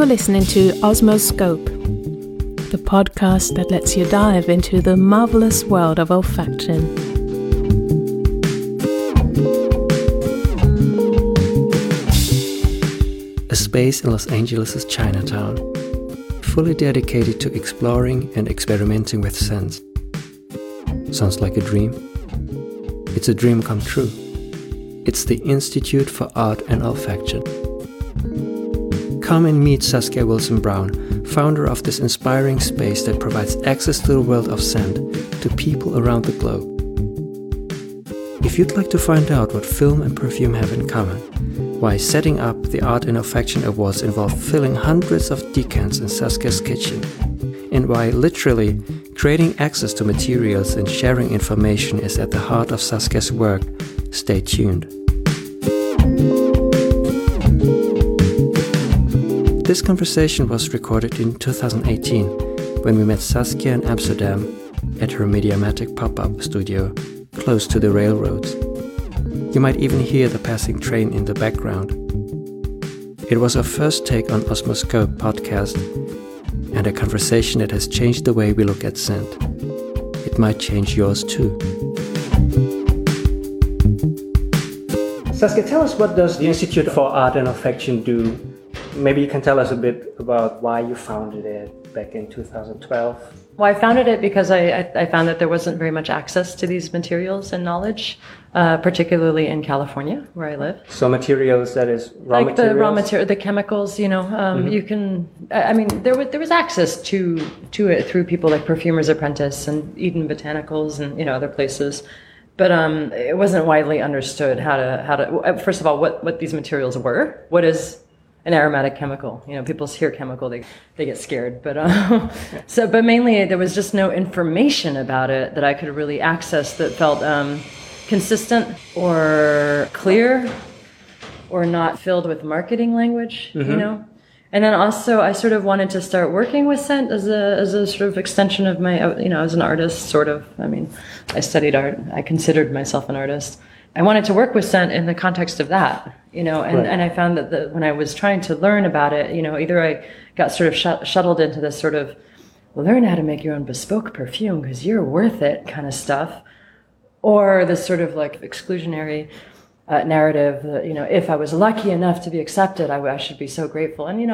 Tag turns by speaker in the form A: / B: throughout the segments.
A: You're listening to Osmoscope, the podcast that lets you dive into the marvelous world of olfaction.
B: A space in Los Angeles' Chinatown, fully dedicated to exploring and experimenting with scents. Sounds like a dream? It's a dream come true. It's the Institute for Art and Olfaction. Come and meet Saskia Wilson-Brown, founder of this inspiring space that provides access to the world of scent to people around the globe. If you'd like to find out what film and perfume have in common, why setting up the Art and Olfaction Awards involved filling hundreds of decants in Saskia's kitchen, and why literally creating access to materials and sharing information is at the heart of Saskia's work, stay tuned. This conversation was recorded in 2018 when we met Saskia in Amsterdam at her Mediamatic pop-up studio close to the railroads. You might even hear the passing train in the background. It was our first take on Osmoscope podcast and a conversation that has changed the way we look at scent. It might change yours too. Saskia, tell us, what does the Institute for Art and Olfaction do? Maybe you can tell us a bit about why you founded it back in 2012.
C: Well, I founded it because I found that there wasn't very much access to these materials and knowledge, particularly in California, where I live.
B: So materials, that is raw
C: like
B: materials?
C: The raw material, the chemicals, you can, there was access to it through people like Perfumer's Apprentice and Eden Botanicals and, other places. But it wasn't widely understood how to, first of all, what these materials were. What is an aromatic chemical? People hear chemical, they get scared. But but mainly there was just no information about it that I could really access that felt consistent or clear or not filled with marketing language, And then also I sort of wanted to start working with scent as a sort of extension of my, as an artist, sort of. I studied art. I considered myself an artist. I wanted to work with scent in the context of that, and I found that when I was trying to learn about it, either I got sort of shuttled into this sort of, learn how to make your own bespoke perfume because you're worth it kind of stuff, or this sort of like exclusionary narrative that, if I was lucky enough to be accepted, I should be so grateful. And,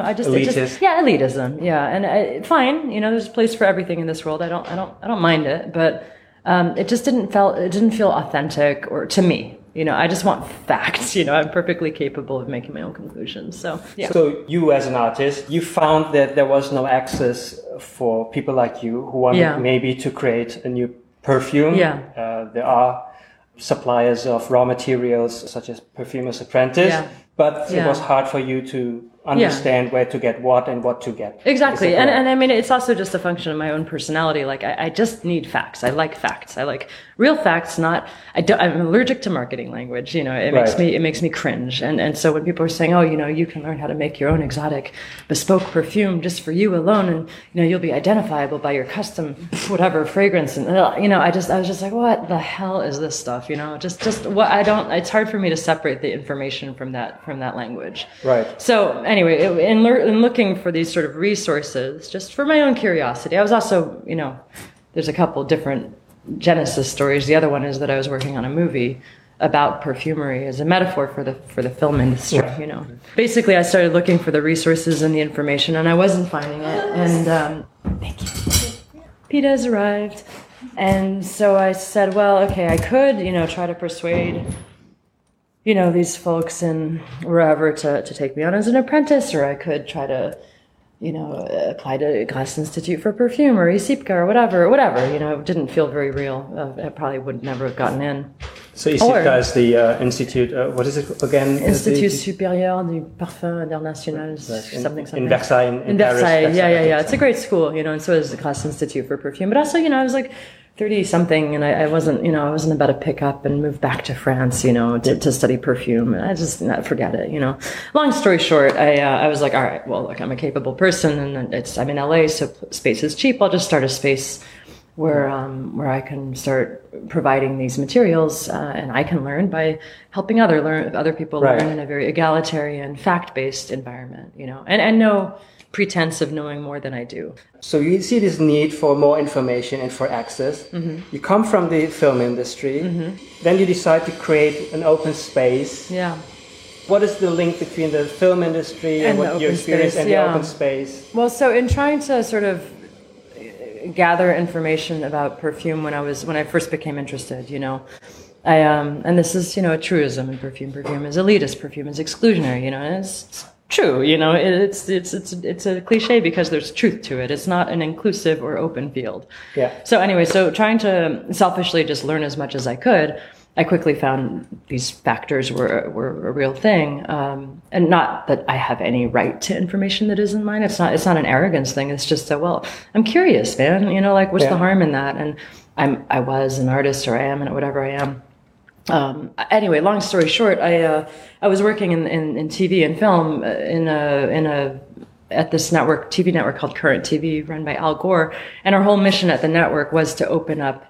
C: elitism. Yeah. And fine, there's a place for everything in this world. I don't mind it, but it just didn't feel authentic or to me. I just want facts. I'm perfectly capable of making my own conclusions. So, yeah.
B: So you as an artist, you found that there was no access for people like you who wanted maybe to create a new perfume. Yeah. There are suppliers of raw materials such as Perfumer's Apprentice, but it was hard for you to understand where to get what and what to get.
C: Exactly. And it's also just a function of my own personality. Like I just need facts. I like facts. I like real facts, I'm allergic to marketing language. It makes me cringe. And so when people are saying, you can learn how to make your own exotic bespoke perfume just for you alone, and, you'll be identifiable by your custom, whatever fragrance. And, I was just like, what the hell is this stuff? It's hard for me to separate the information from that language.
B: Right.
C: So anyway, in looking for these sort of resources, just for my own curiosity, I was also, there's a couple different genesis stories. The other one is that I was working on a movie about perfumery as a metaphor for the film industry. Yeah. Basically, I started looking for the resources and the information, and I wasn't finding it. And thank you. PETA has arrived, and so I said, well, okay, I could, try to persuade these folks in wherever to take me on as an apprentice, or I could try to, apply to Grasse Institute for Perfume or ISIPCA or whatever. It didn't feel very real. I probably would never have gotten in.
B: So ISIPCA is the institute, what is it again?
C: Institut Supérieur du Parfum International, something.
B: In Versailles, in Paris.
C: Versailles, yeah. It's a great school, and so is the Grasse Institute for Perfume. But also, I was like 30-something, and I wasn't about to pick up and move back to France, to study perfume. I just, forget it, Long story short, I was like, all right, well, look, I'm a capable person, and I'm in LA, so space is cheap. I'll just start a space where I can start providing these materials, and I can learn by helping other people learn in a very egalitarian, fact-based environment, and no pretense of knowing more than I do.
B: So you see this need for more information and for access. You come from the film industry. Then you decide to create an open space.
C: Yeah.
B: What is the link between the film industry and what you experience and the open space?
C: Well, so in trying to sort of gather information about perfume when I first became interested, you know, and this is, you know, a truism in perfume. Perfume is elitist. Perfume is exclusionary. You know, and it's true. You know, it's a cliche because there's truth to it. It's not an inclusive or open field.
B: Yeah.
C: So anyway, so trying to selfishly just learn as much as I could, I quickly found these factors were a real thing, and not that I have any right to information that isn't mine. It's not an arrogance thing. It's just that, well, I'm curious, man. You know, like what's the harm in that? And I was an artist, or I am, and whatever I am. Anyway, long story short, I was working in TV and film at this TV network called Current TV, run by Al Gore, and our whole mission at the network was to open up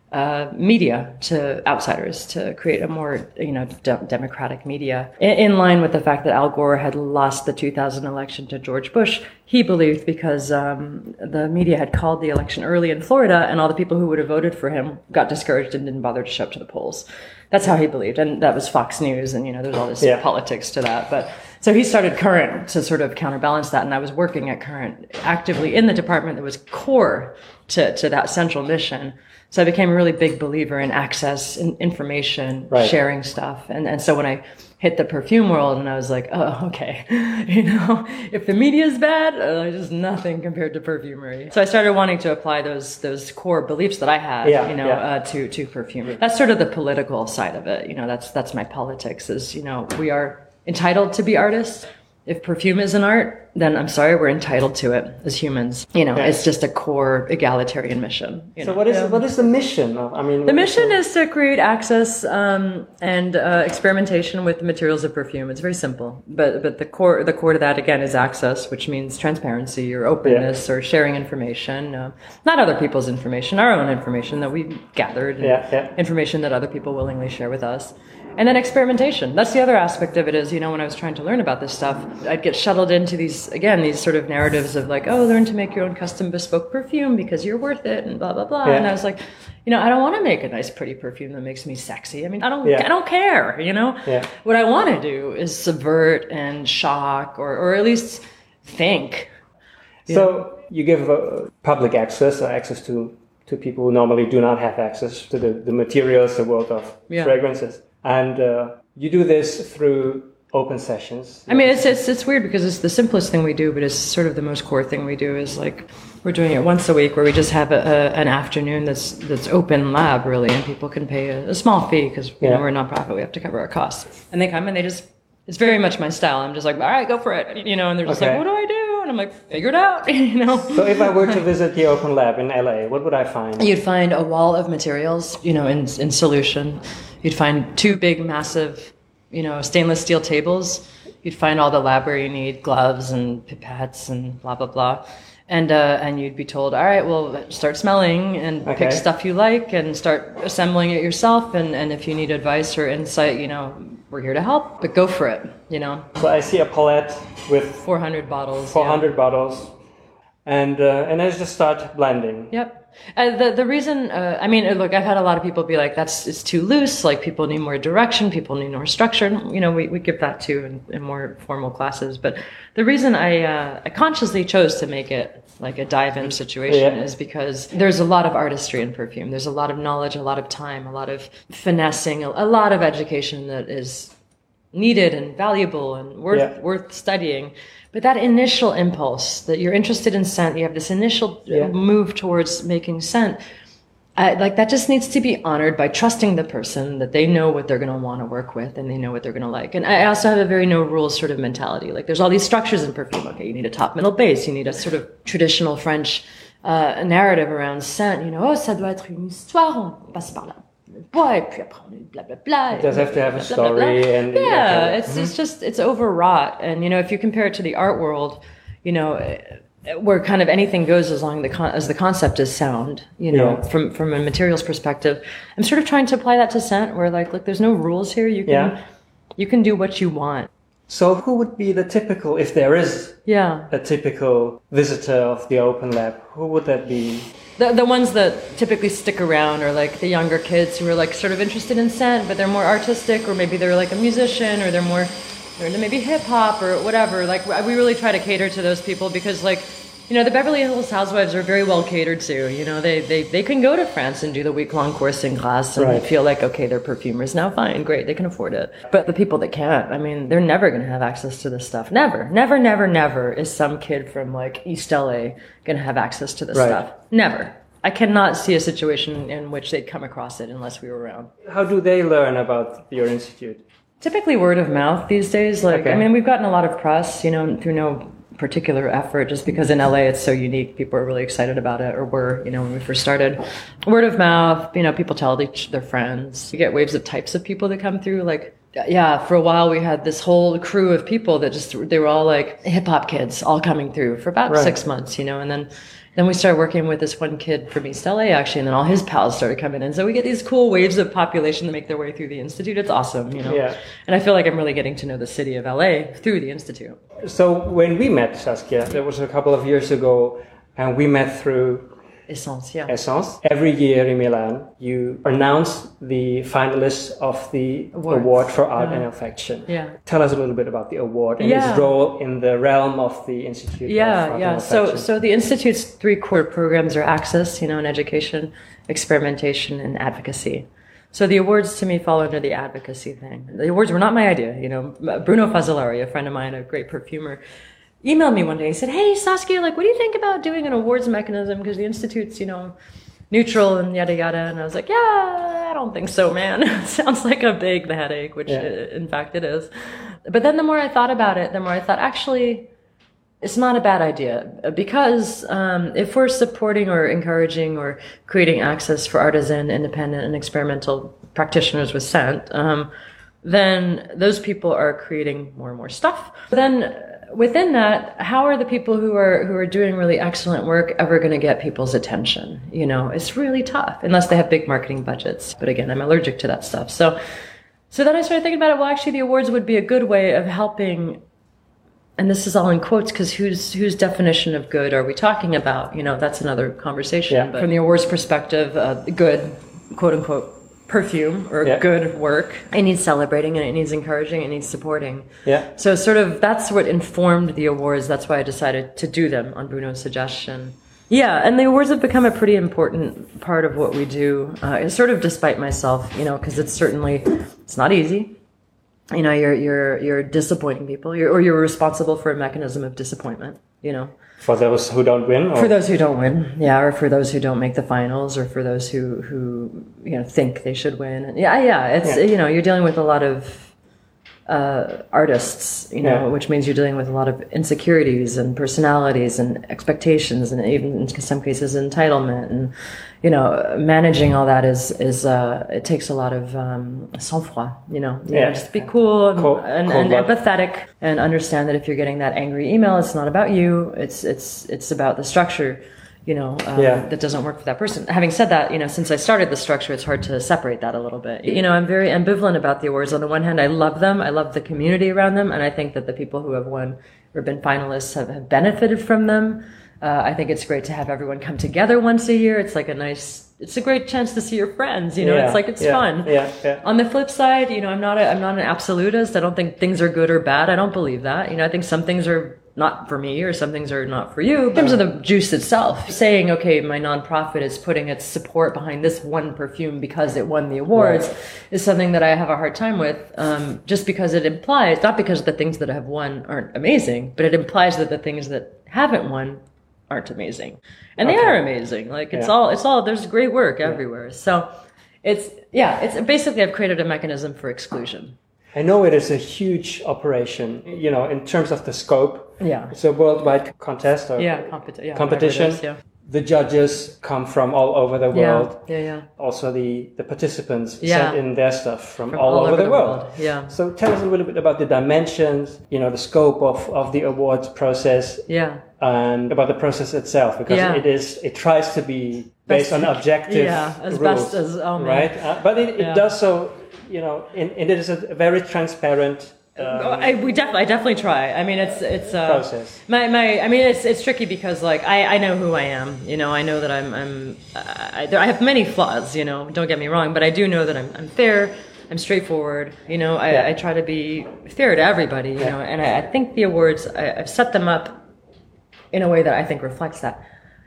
C: media to outsiders, to create a more, you know, democratic media. In line with the fact that Al Gore had lost the 2000 election to George Bush, he believed because the media had called the election early in Florida, and all the people who would have voted for him got discouraged and didn't bother to show up to the polls. That's how he believed, and that was Fox News, and you know, there's all this politics to that. But so he started Current to sort of counterbalance that, and I was working at Current actively in the department that was core to that central mission. So I became a really big believer in access, in information, sharing stuff. And so when I hit the perfume world, and I was like, oh, okay, you know, if the media is bad, just nothing compared to perfumery. So I started wanting to apply those core beliefs that I had, to perfumery. That's sort of the political side of it. You know, that's my politics is, you know, we are entitled to be artists. If perfume is an art, then I'm sorry, we're entitled to it as humans. You know, it's just a core egalitarian mission. You know?
B: What is the mission?
C: The mission is to create access and experimentation with the materials of perfume. It's very simple, but the core to that again is access, which means transparency or openness or sharing information, not other people's information, our own information that we gathered, information that other people willingly share with us. And then experimentation. That's the other aspect of it is, you know, when I was trying to learn about this stuff, I'd get shuttled into these sort of narratives of like, oh, learn to make your own custom bespoke perfume because you're worth it and blah, blah, blah. Yeah. And I was like, you know, I don't want to make a nice, pretty perfume that makes me sexy. I mean, I don't care, you know? Yeah. What I want to do is subvert and shock or at least think.
B: So you give public access to people who normally do not have access to the materials, the world of fragrances. And you do this through open sessions.
C: I mean, it's weird because it's the simplest thing we do, but it's sort of the most core thing we do is like we're doing it once a week where we just have an afternoon that's open lab really, and people can pay a small fee because you know, we're a nonprofit, we have to cover our costs. And they come and it's very much my style. I'm just like, all right, go for it, you know. And they're just like, what do I do? And I'm like, figure it out, you know.
B: So if I were to visit the open lab in LA, what would I find?
C: You'd find a wall of materials, you know, in solution. You'd find 2 big, massive, you know, stainless steel tables. You'd find all the lab where you need gloves and pipettes and blah, blah, blah. And you'd be told, all right, well, start smelling and pick stuff you like and start assembling it yourself. And if you need advice or insight, you know, we're here to help, but go for it, you know.
B: So I see a palette with
C: 400 bottles.
B: 400 bottles. And I just start blending.
C: Yep. The reason, I mean, look, I've had a lot of people be like, it's too loose. Like people need more direction. People need more structure. You know, we give that too in more formal classes. But the reason I consciously chose to make it like a dive-in situation is because there's a lot of artistry in perfume. There's a lot of knowledge, a lot of time, a lot of finessing, a lot of education that is needed and valuable and worth studying. But that initial impulse that you're interested in scent, you have this initial move towards making scent, like that just needs to be honored by trusting the person that they know what they're going to want to work with and they know what they're going to like. And I also have a very no rules sort of mentality. Like there's all these structures in perfume. Okay, you need a top, middle, base. You need a sort of traditional French narrative around scent. You know, ça doit être une histoire, on passe par là. Boy, puis après on blah blah blah.
B: It does have to have a story, and
C: it's overwrought. And you know, if you compare it to the art world, you know, where kind of anything goes as long as the concept is sound. You know, from a materials perspective, I'm sort of trying to apply that to scent, where like, look, there's no rules here. You can do what you want.
B: So who would be the typical, if there is a typical visitor of the Open Lab, who would that be?
C: The ones that typically stick around are like the younger kids who are like sort of interested in scent, but they're more artistic, or maybe they're like a musician, or they're maybe hip hop or whatever. Like we really try to cater to those people because like, you know, the Beverly Hills housewives are very well catered to. You know, they can go to France and do the week-long course in Grasse and feel like, okay, they're perfumers now, fine, great, they can afford it. But the people that can't, I mean, they're never going to have access to this stuff. Never is some kid from like East LA going to have access to this stuff. Never. I cannot see a situation in which they'd come across it unless we were around.
B: How do they learn about your institute?
C: Typically word of mouth these days. Like, I mean, we've gotten a lot of press, you know, through no particular effort, just because in LA it's so unique. People are really excited about it, or were, you know, when we first started. Word of mouth, you know, people tell their friends. You get waves of types of people that come through. Like, yeah, for a while we had this whole crew of people that they were all like hip hop kids all coming through for about 6 months, you know, and then we started working with this one kid from East LA, actually, and then all his pals started coming in. So we get these cool waves of population that make their way through the Institute. It's awesome, you know. Yeah. And I feel like I'm really getting to know the city of LA through the Institute.
B: So when we met, Saskia, that was a couple of years ago, and we met through
C: Essence.
B: Every year in Milan, you announce the finalists of the award for art and affection. Yeah. Tell us a little bit about the award and its role in the realm of the Institute.
C: So the Institute's 3 core programs are access, you know, and education, experimentation, and advocacy. So the awards to me fall under the advocacy thing. The awards were not my idea, you know. Bruno Fazzolari, a friend of mine, a great perfumer, emailed me one day. He said, "Hey, Saskia, like, what do you think about doing an awards mechanism? Because the Institute's, you know, neutral and yada yada." And I was like, "Yeah, I don't think so, man." It sounds like a big headache, which in fact it is. But then the more I thought about it, the more I thought, actually, it's not a bad idea. Because if we're supporting or encouraging or creating access for artisan, independent, and experimental practitioners with scent, then those people are creating more and more stuff. Then within that, how are the people who are doing really excellent work ever going to get people's attention? You know, it's really tough unless they have big marketing budgets. But again, I'm allergic to that stuff. So then I started thinking about it. Well, actually, the awards would be a good way of helping. And this is all in quotes because whose definition of good are we talking about? You know, that's another conversation. Yeah. But from the awards perspective, good, quote unquote, perfume or good work, it needs celebrating and it needs encouraging, it needs supporting. Yeah. So sort of that's what informed the awards. That's why I decided to do them on Bruno's suggestion. Yeah, and the awards have become a pretty important part of what we do. It's sort of despite myself, you know, because it's not easy. You know, you're disappointing people, you're responsible for a mechanism of disappointment, you know.
B: For those who don't win? Or?
C: For those who don't win, yeah, or for those who don't make the finals, or for those who you know think they should win. And you know, you're dealing with a lot of artists, you know, which means you're dealing with a lot of insecurities and personalities and expectations, and even in some cases entitlement, and you know, managing all that is it takes a lot of sang-froid, you know, just be cool and empathetic, and understand that if you're getting that angry email, it's not about you, it's about the structure, you know, that doesn't work for that person. Having said that, you know, since I started the structure, it's hard to separate that a little bit. You know, I'm very ambivalent about the awards. On the one hand, I love them. I love the community around them. And I think that the people who have won or been finalists have benefited from them. I think it's great to have everyone come together once a year. It's like it's a great chance to see your friends, you know, it's fun. Yeah. On the flip side, you know, I'm not an absolutist. I don't think things are good or bad. I don't believe that. You know, I think some things are not for me or some things are not for you. In terms of the juice itself, saying, okay, my nonprofit is putting its support behind this one perfume because it won the awards is something that I have a hard time with, just because it implies, not because the things that have won aren't amazing, but it implies that the things that haven't won aren't amazing. And they are amazing. Like it's all, there's great work everywhere. So it's basically I've created a mechanism for exclusion.
B: I know it is a huge operation, you know, in terms of the scope. Yeah. It's a worldwide contest or competition. The judges come from all over the world. Also the participants send in their stuff from all over the world. Yeah. So tell us a little bit about the dimensions, you know, the scope of the awards process. Yeah. And about the process itself, because it tries to be based on objective
C: as
B: rules,
C: best as
B: right? But it does so, you know, and it is a very transparent
C: I definitely try. I mean, it's
D: process.
C: I mean, it's tricky because like I know who I am. You know, I know that I have many flaws. You know, don't get me wrong, but I do know that I'm fair. I'm straightforward. You know, I try to be fair to everybody. You know, and I think the awards I've set them up in a way that I think reflects that.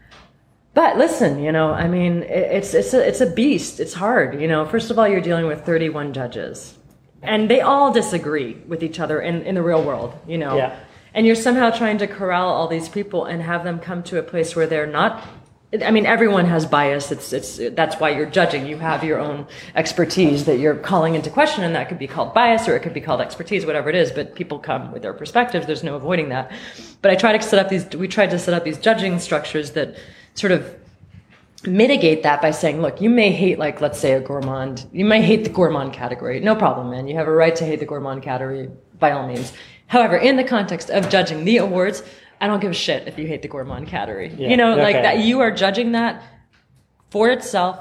C: But listen, you know, I mean, it's a beast. It's hard. You know, first of all, you're dealing with 31 judges. And they all disagree with each other in the real world, you know. Yeah. And you're somehow trying to corral all these people and have them come to a place where they're not. I mean, everyone has bias. That's why you're judging. You have your own expertise that you're calling into question, and that could be called bias or it could be called expertise, whatever it is. But people come with their perspectives. There's no avoiding that. But we tried to set up these judging structures that sort of mitigate that by saying, look, you may hate, like, let's say a gourmand. You may hate the gourmand category. No problem, man. You have a right to hate the gourmand category by all means. However, in the context of judging the awards, I don't give a shit if you hate the gourmand category. Yeah. You know, like that you are judging that for itself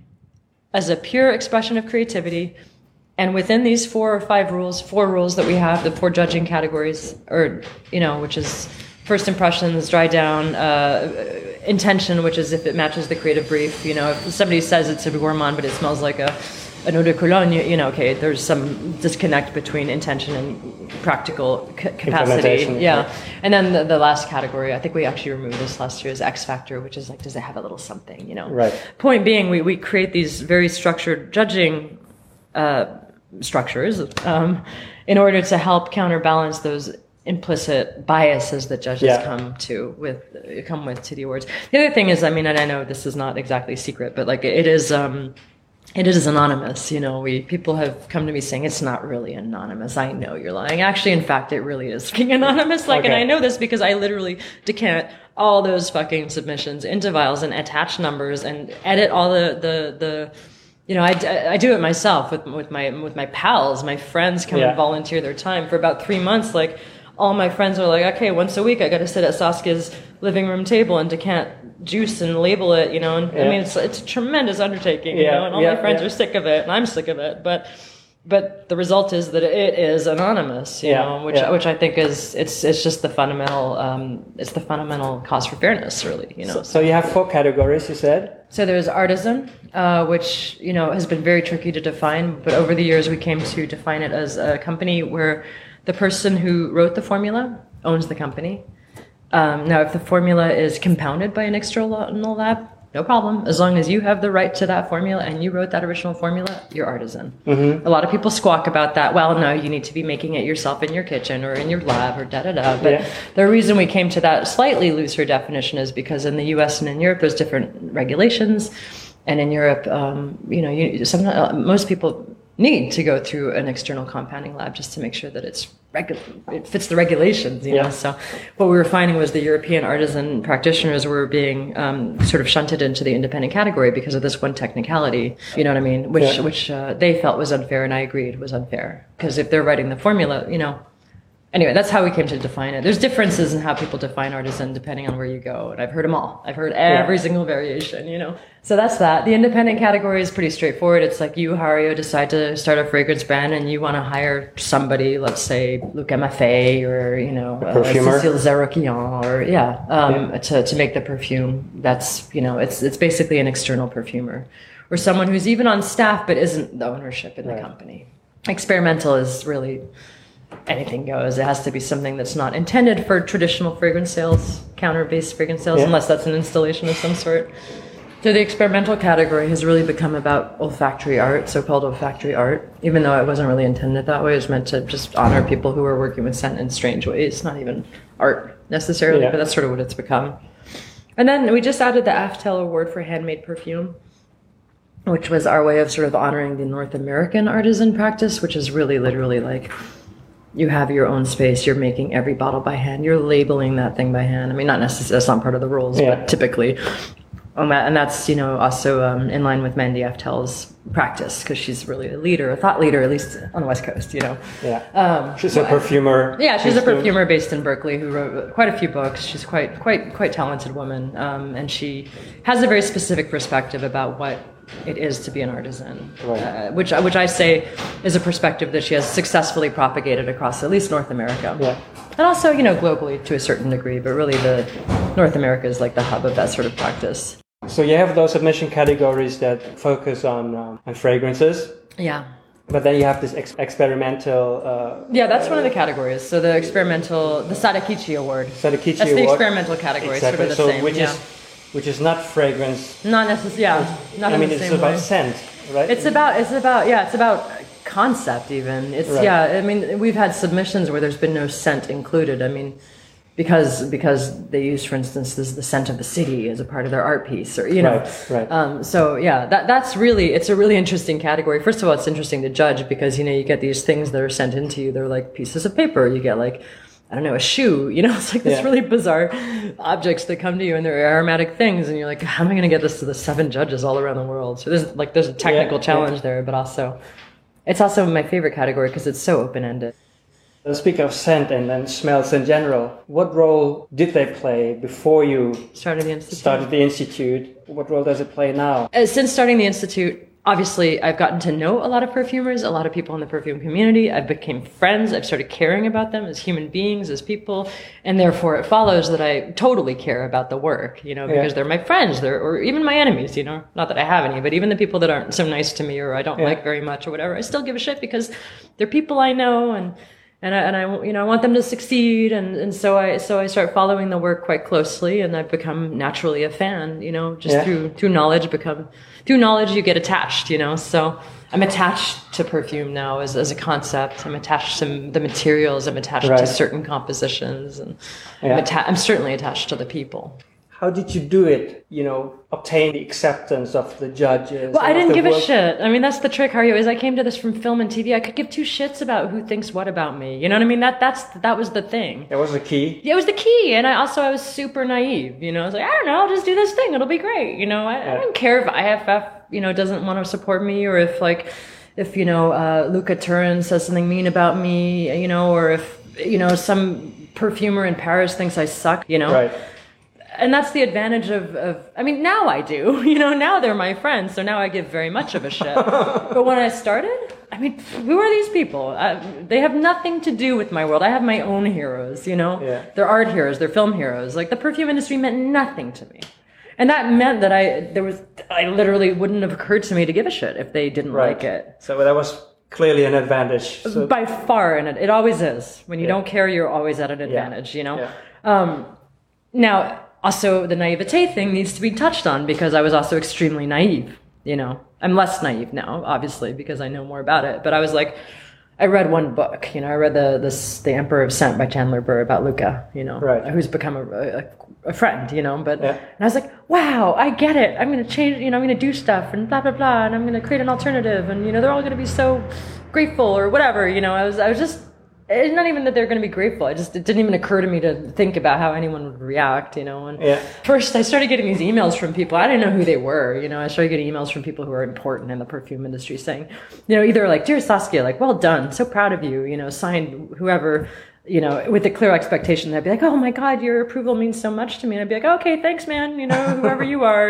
C: as a pure expression of creativity. And within these four rules that we have, the 4 judging categories, or, you know, which is first impressions, dry down, intention, which is if it matches the creative brief. You know, if somebody says it's a gourmand, but it smells like an eau de cologne, you know, okay, there's some disconnect between intention and practical capacity. Yeah. And then the last category, I think we actually removed this last year, is X factor, which is like, does it have a little something, you know?
D: Right.
C: Point being, we create these very structured judging structures in order to help counterbalance those implicit biases that judges come with to the awards. The other thing is, I mean, and I know this is not exactly secret, but like it is anonymous. You know, people have come to me saying it's not really anonymous. I know you're lying. Actually, in fact, it really is fucking anonymous. Like, and I know this because I literally decant all those fucking submissions into vials and attach numbers and edit all the you know, I do it myself with my pals. My friends come and volunteer their time for about 3 months. Like, all my friends are like, okay, once a week I got to sit at Saskia's living room table and decant juice and label it, you know. And I mean, it's a tremendous undertaking, you know. And all my friends are sick of it, and I'm sick of it. But the result is that it is anonymous, you know, which I think is it's just the fundamental cause for fairness, really, you know.
D: So you have 4 categories, you said.
C: So there's artisan, which, you know, has been very tricky to define, but over the years we came to define it as a company where the person who wrote the formula owns the company. Now, if the formula is compounded by an external lab, no problem. As long as you have the right to that formula and you wrote that original formula, you're artisan. Mm-hmm. A lot of people squawk about that. Well, no, you need to be making it yourself in your kitchen or in your lab or da-da-da. But the reason we came to that slightly looser definition is because in the US and in Europe, there's different regulations. And in Europe, you know, most people need to go through an external compounding lab just to make sure that it fits the regulations, you know. So what we were finding was the European artisan practitioners were being sort of shunted into the independent category because of this one technicality, you know what I mean, which they felt was unfair, and I agreed was unfair, because if they're writing the formula, you know. Anyway, that's how we came to define it. There's differences in how people define artisan depending on where you go, and I've heard them all. I've heard every single variation, you know. So that's that. The independent category is pretty straightforward. It's like you, Hario, decide to start a fragrance brand, and you want to hire somebody, let's say Luca Maffei or, you know, Cécile Zeroquian, or to make the perfume. That's, you know, it's basically an external perfumer, or someone who's even on staff but isn't the ownership in the company. Experimental is really anything goes. It has to be something that's not intended for traditional fragrance sales, counter-based fragrance sales, unless that's an installation of some sort. So the experimental category has really become about olfactory art, so-called olfactory art, even though it wasn't really intended that way. It was meant to just honor people who are working with scent in strange ways, not even art necessarily, but that's sort of what it's become. And then we just added the Aftel Award for handmade perfume, which was our way of sort of honoring the North American artisan practice, which is really literally like, you have your own space, you're making every bottle by hand, you're labeling that thing by hand. I mean, not necessarily, that's not part of the rules, but typically. And that's, you know, also in line with Mandy Aftel's practice, because she's really a leader, a thought leader, at least on the West Coast, you know.
D: She's a perfumer.
C: Yeah, she's a perfumer based in Berkeley who wrote quite a few books. She's quite talented woman, and she has a very specific perspective about what it is to be an artisan,
D: Right.
C: which I say is a perspective that she has successfully propagated across at least North America.
D: Yeah.
C: And also, globally to a certain degree, but really the North America is like the hub of that sort of practice.
D: So you have those submission categories that focus on fragrances.
C: Yeah.
D: But then you have this experimental...
C: Yeah, that's one of the categories. So the Sadakichi Award.
D: Sadakichi
C: That's the
D: Award.
C: experimental category,
D: Exactly.
C: sort of the same.
D: Which is not fragrance.
C: Not necessarily, not in the same way.
D: It's about scent, right?
C: It's about concept even. It's
D: Right.
C: I mean, we've had submissions where there's been no scent included. I mean, because they use, for instance, the scent of the city as a part of their art piece, or
D: Right.
C: So yeah, that's really, it's a really interesting category. First of all, it's interesting to judge because you get these things that are sent into you. They're like pieces of paper. You get like, I don't know, a shoe. It's like this really bizarre objects that come to you, and they're aromatic things, and you're like, how am I going to get this to the 7 judges all around the world? So there's a technical challenge there, but also it's also my favorite category because it's so open ended.
D: Speaking of scent and then smells in general, what role did they play before you
C: started the institute?
D: What role does it play now?
C: Since starting the institute, obviously I've gotten to know a lot of perfumers, a lot of people in the perfume community. I became friends. I've started caring about them as human beings, as people, and therefore it follows that I totally care about the work, because they're my friends, or even my enemies, not that I have any, but even the people that aren't so nice to me or I don't like very much or whatever, I still give a shit because they're people I know, and I want them to succeed, and so I start following the work quite closely, and I've become naturally a fan, through knowledge. Through knowledge you get attached, so I'm attached to perfume now as a concept. I'm attached to the materials. I'm attached to certain compositions, and I'm certainly attached to the people.
D: How did you do it? Obtain the acceptance of the judges?
C: Well, I didn't give a shit. I mean, that's the trick, Hario, is I came to this from film and TV. I could give 2 shits about who thinks what about me. You know what I mean? That was the thing.
D: That was the key?
C: Yeah, it was the key. And I was super naive. I was like, I don't know, I'll just do this thing. It'll be great. I don't care if IFF, doesn't want to support me, or if Luca Turin says something mean about me, or if, some perfumer in Paris thinks I suck,
D: Right.
C: And that's the advantage of now I do, now they're my friends, so now I give very much of a shit. But when I started, who are these people? They have nothing to do with my world. I have my own heroes,
D: Yeah.
C: They're art heroes, they're film heroes. Like, the perfume industry meant nothing to me. And that meant that I literally wouldn't have occurred to me to give a shit if they didn't like it.
D: So that was clearly an advantage. So.
C: By far, and it always is. When you don't care, you're always at an advantage,
D: Yeah.
C: Now, also, the naivete thing needs to be touched on because I was also extremely naive, I'm less naive now, obviously, because I know more about it. But I was like, I read one book, I read the Emperor of Scent by Chandler Burr about Luca, who's become a friend, and I was like, wow, I get it. I'm going to change, I'm going to do stuff and blah, blah, blah. And I'm going to create an alternative. And, they're all going to be so grateful or whatever, I was just, it's not even that they're going to be grateful. It didn't even occur to me to think about how anyone would react, And first I started getting these emails from people. I didn't know who they were, I started getting emails from people who are important in the perfume industry saying, either like, dear Saskia, like, well done, so proud of you, signed whoever, with a clear expectation that I'd be like, oh my God, your approval means so much to me. And I'd be like, okay, thanks, man, whoever you are,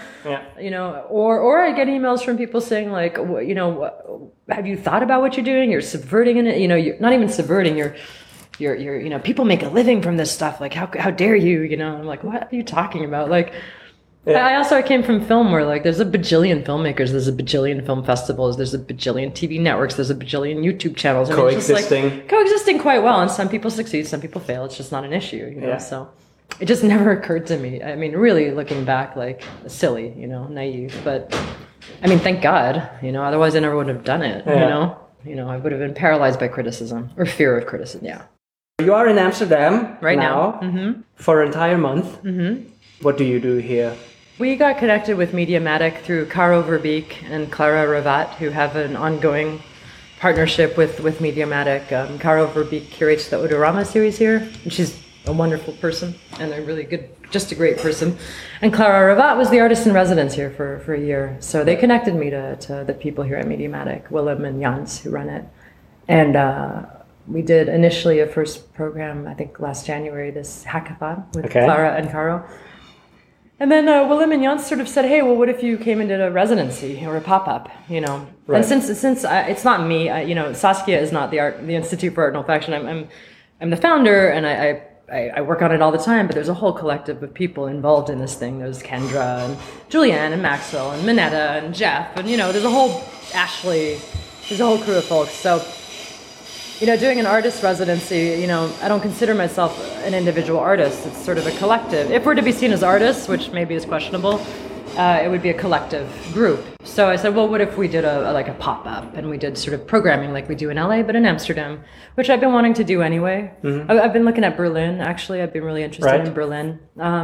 C: or I get emails from people saying like, have you thought about what you're doing? You're subverting it. You're not even subverting. You're people make a living from this stuff. Like, how dare you? I'm like, what are you talking about? Like, I came from film where like there's a bajillion filmmakers, there's a bajillion film festivals, there's a bajillion TV networks, there's a bajillion YouTube channels. Coexisting quite well. And some people succeed, some people fail. It's just not an issue, So it just never occurred to me. Really looking back, like silly, naive, but thank God, otherwise I never would have done it, I would have been paralyzed by criticism or fear of criticism. Yeah.
D: You are in Amsterdam
C: right now. Mm-hmm.
D: For an entire month.
C: Mm-hmm.
D: What do you do here?
C: We got connected with Mediamatic through Caro Verbeek and Clara Ravat, who have an ongoing partnership with Mediamatic. Caro Verbeek curates the Odorama series here, and she's a wonderful person and just a great person. And Clara Ravat was the artist in residence here for a year. So they connected me to the people here at Mediamatic, Willem and Jans, who run it. And we did initially a first program, I think last January, this hackathon with Clara and Caro. And then Willem and Jans sort of said, hey, well, what if you came and did a residency or a pop-up, you know?
D: Right.
C: And since it's not me, you know, Saskia is not the Institute for Art and Olfaction. I'm the founder, and I work on it all the time, but there's a whole collective of people involved in this thing. There's Kendra and Julianne and Maxwell and Minetta and Jeff, and, you know, there's a whole Ashley, there's a whole crew of folks. So, you know, doing an artist residency, you know, I don't consider myself an individual artist. It's sort of a collective. If we're to be seen as artists, which maybe is questionable, it would be a collective group. So I said, well, what if we did a pop-up and we did sort of programming like we do in LA, but in Amsterdam, which I've been wanting to do anyway. Mm-hmm. I've been looking at Berlin, actually. I've been really interested in Berlin.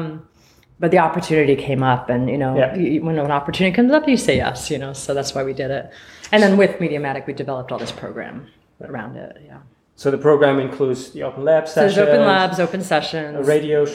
C: But the opportunity came up, and, you know, when an opportunity comes up, you say yes, you know, so that's why we did it. And then with Mediamatic, we developed all this program around it, yeah.
D: So the program includes the open lab sessions.
C: So there's open labs, open sessions.
D: A radio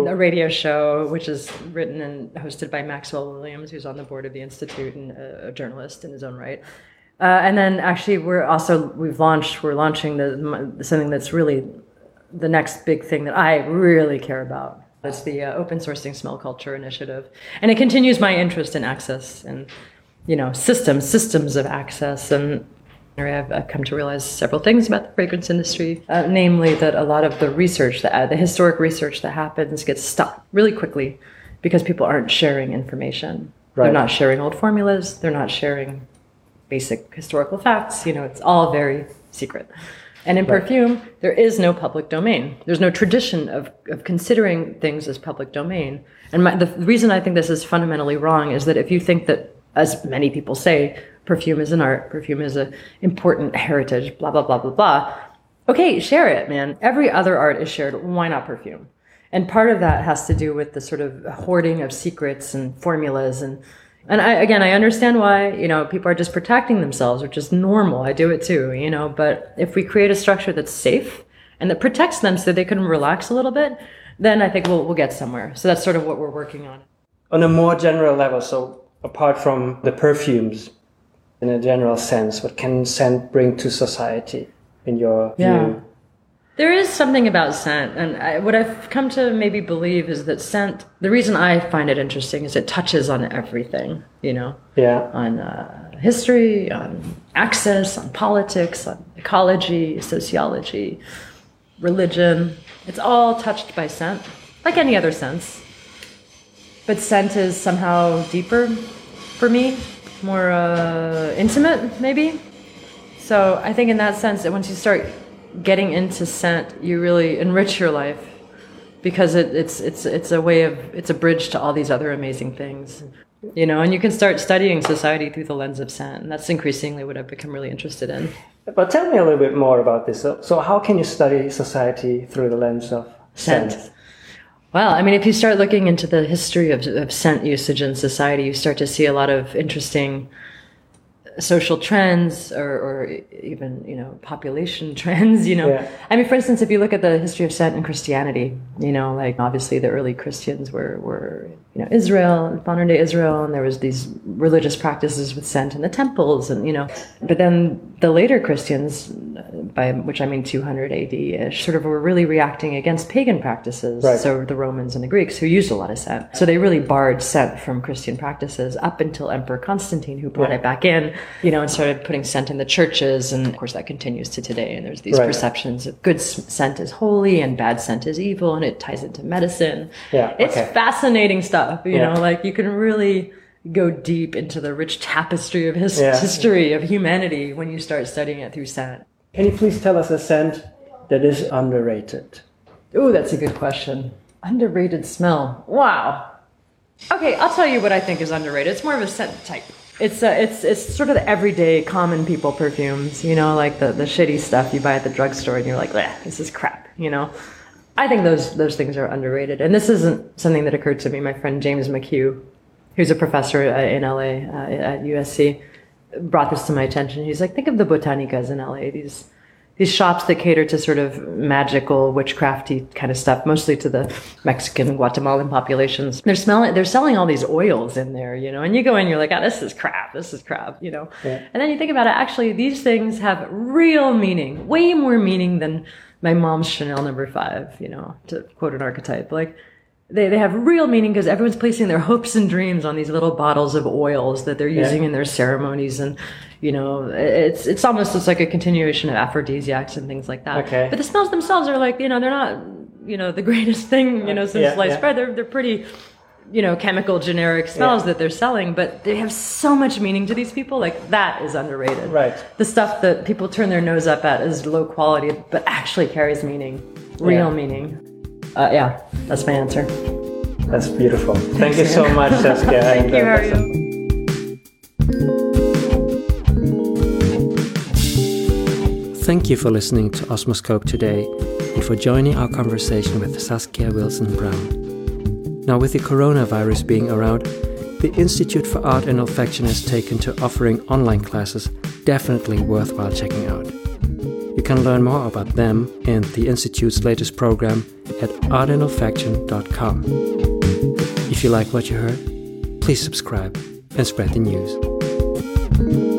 D: show, which is written
C: and hosted by Maxwell Williams, who's on the board of the Institute and a journalist in his own right. And then actually we're launching something that's really the next big thing that I really care about. It's the Open Sourcing Smell Culture Initiative. And it continues my interest in access and, you know, systems of access. And I've come to realize several things about the fragrance industry, namely that a lot of the research, the historic research that happens gets stopped really quickly because people aren't sharing information. Right. They're not sharing old formulas. They're not sharing basic historical facts. You know, it's all very secret. And in perfume, there is no public domain. There's no tradition of considering things as public domain. And the reason I think this is fundamentally wrong is that if you think that, as many people say, perfume is an art, perfume is an important heritage, blah, blah, blah, blah, blah. Okay, share it, man. Every other art is shared. Why not perfume? And part of that has to do with the sort of hoarding of secrets and formulas. And I understand why, you know, people are just protecting themselves, which is normal. I do it too, you know. But if we create a structure that's safe and that protects them so they can relax a little bit, then I think we'll get somewhere. So that's sort of what we're working on.
D: On a more general level, so apart from the perfumes, in a general sense, what can scent bring to society in your view?
C: There is something about scent, and what I've come to maybe believe is that scent, the reason I find it interesting is it touches on everything, you know?
D: Yeah.
C: On history, on access, on politics, on ecology, sociology, religion. It's all touched by scent, like any other sense. But scent is somehow deeper for me. More intimate, maybe. So I think in that sense that once you start getting into scent, you really enrich your life, because it's a way of, it's a bridge to all these other amazing things, you know. And you can start studying society through the lens of scent, and that's increasingly what I've become really interested in.
D: But tell me a little bit more about this. So how can you study society through the lens of scent?
C: Well, I mean, if you start looking into the history of scent usage in society, you start to see a lot of interesting social trends or even, you know, population trends, you know. Yeah. I mean, for instance, if you look at the history of scent in Christianity, you know, like obviously the early Christians were you know, Israel, modern day Israel, and there was these religious practices with scent in the temples, and, you know, but then the later Christians, by which I mean 200 AD, sort of were really reacting against pagan practices. Right. So the Romans and the Greeks, who used a lot of scent. So they really barred scent from Christian practices up until Emperor Constantine, who brought it back in, you know, and started putting scent in the churches. And of course that continues to today. And there's these perceptions of good scent is holy and bad scent is evil, and it ties into medicine. Yeah, it's fascinating stuff, you know, like you can really go deep into the rich tapestry of history of humanity when you start studying it through scent.
D: Can you please tell us a scent that is underrated?
C: Ooh, that's a good question. Underrated smell. Wow. Okay, I'll tell you what I think is underrated. It's more of a scent type. It's sort of the everyday common people perfumes, you know, like the shitty stuff you buy at the drugstore and you're like, this is crap, you know. I think those things are underrated. And this isn't something that occurred to me. My friend James McHugh, who's a professor in LA at USC, brought this to my attention. He's like, think of the botanicas in LA, these shops that cater to sort of magical, witchcrafty kind of stuff, mostly to the Mexican, Guatemalan populations. They're selling all these oils in there, you know, and you go in, you're like, this is crap, you know. Yeah. And then you think about it, actually, these things have real meaning, way more meaning than my mom's Chanel No. 5, you know, to quote an archetype. Like, they have real meaning because everyone's placing their hopes and dreams on these little bottles of oils that they're using in their ceremonies. And, it's almost just like a continuation of aphrodisiacs and things like that.
D: Okay.
C: But the smells themselves are like, they're not, the greatest thing, since sliced bread. They're pretty, chemical generic smells that they're selling, but they have so much meaning to these people. Like, that is underrated.
D: Right.
C: The stuff that people turn their nose up at is low quality, but actually carries meaning, real meaning. That's my answer.
D: That's beautiful. Thank you so much, Saskia.
C: Thank you, Mario.
B: Thank you for listening to Osmoscope today and for joining our conversation with Saskia Wilson-Brown. Now, with the coronavirus being around, the Institute for Art and Olfaction has taken to offering online classes definitely worthwhile checking out. You can learn more about them and the Institute's latest program at artandolfaction.com. If you like what you heard, please subscribe and spread the news.